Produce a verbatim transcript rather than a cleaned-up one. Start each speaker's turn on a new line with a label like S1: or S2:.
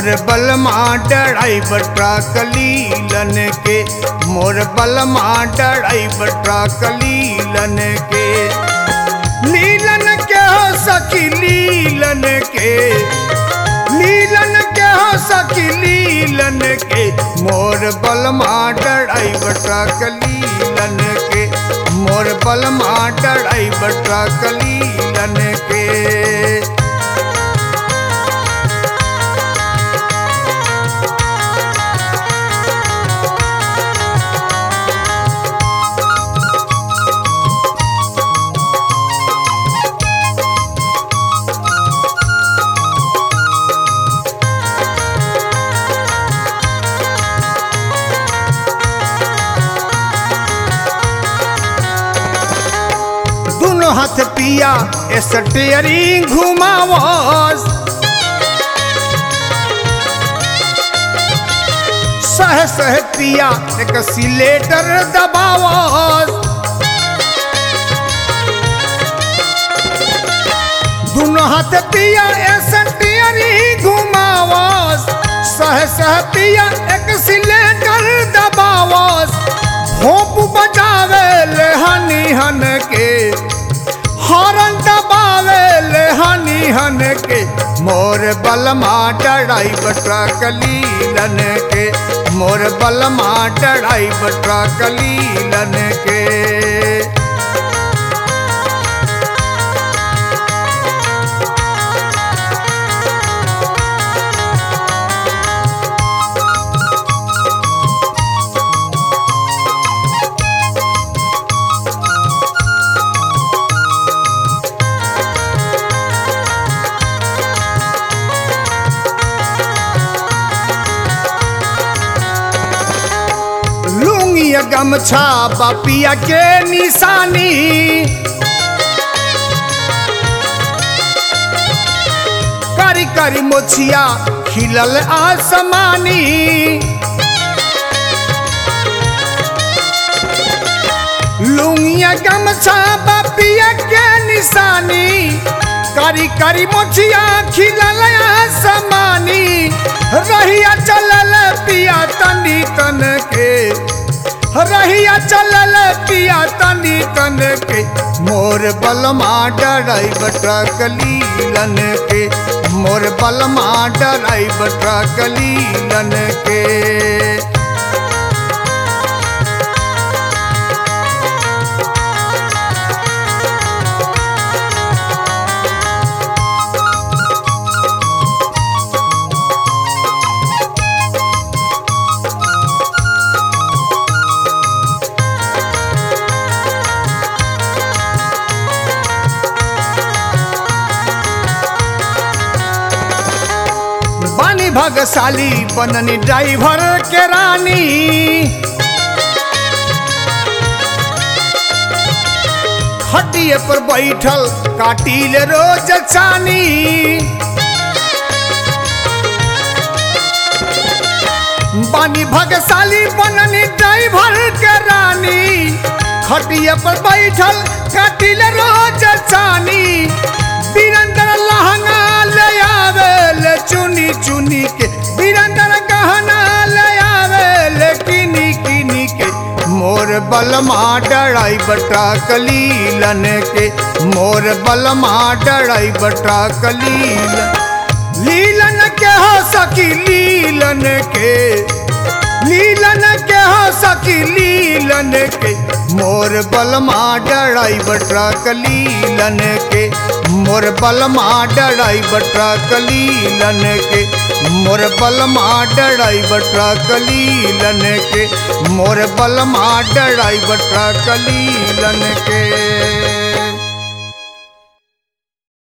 S1: मोर बलमा driver truck लीलन के, मोर बलमा ड्राइवर ट्रक लीलन के, लीलन के हो सखी लीलन के, लीलन के हो सखी लीलन के, मोर बलमा ड्राइवर ट्रक लीलन के, मोर बलमा ड्राइवर ट्रक लीलन के। दोनों हाथ पिया स्टीयरिंग घुमावस, सह सह पिया एक्सीलेटर दबावस, दोनों हाथ पिया स्टीयरिंग घुमावस, सह सह पिया एक्सीलेटर दबावस, भोंप बजावे ले हनी हन के, हॉर्न दबावे ले हनी हन के, मोर बलमा ड्राइवर ट्रक लीलन के, मोर बलमा ड्राइवर ट्रक लीलन के। गमछा बापिया के निशानी, करी करी मोछिया खिलल आसमानी, लुंगिया गमछा बापिया के निशानी, करी करी मोछिया खिलल आसमानी, रहिया चलल पिया तनी तन के, रहिया चलल पिया तनी तन के, मोर बलमा ड्राइवर ट्रक लीलन के, मोर बलमा ड्राइवर ट्रक लीलन के। भागशाली बननी ड्राइवर के रानी, खटिए पर बैठल काटिल रोज चानी, बानी भागशाली बननी ड्राइवर के रानी, खटिए पर बैठल काटिल रोज चानी, बीरंदर लहंगा ले आवे ले चुनी चुनी के, बीरंदर गहना ले आवे ले किनी किनी के, मोर बलमा ड्राइवर ट्रक लीलन के, मोर बलमा ड्राइवर ट्रक लीलन, लीलन के हो सखी लीलन के, लीलन के हो सखी लीलन के, मोर बलमा ड्राइवर ट्रक लीलन के, मोर बलमा ड्राइवर ट्रक लीलन के, मोर बलमा ड्राइवर ट्रक लीलन के, मोर बलमा ड्राइवर ट्रक लीलन के।